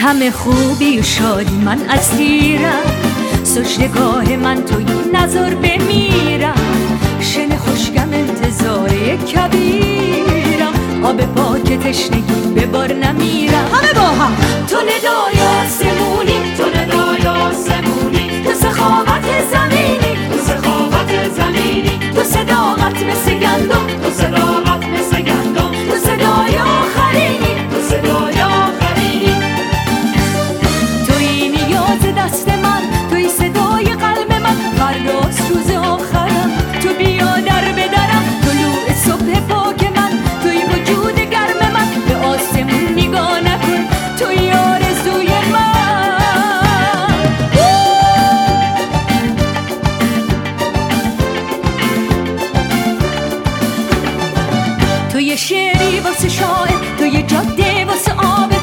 همه خوبی و شادی من اسیرم، سجدگاه من توی نظر بمیرم، شن خوشگم انتظار کبیرم، آب پاک تشنگی به بار نمیرم. همه با هم تو ندای آسمونی، تو ندای آسمونی، تو سخاوت زمینی، تو سخاوت زمینی، تو صداقت مثل گندم، تو صداقت مثل گندم، تو صدای آخرینی، تو صدای آخرینی، توی نیاز دست من، توی صدای قلب من، فرداست روز آخرم، تو بیا در بدرم، طلوع صبح پاک من، توی وجود گرم من، به آسمون نگاه نکن، توی آرزوی من. توی شعری واسه شاعر، توی جاده واسه آب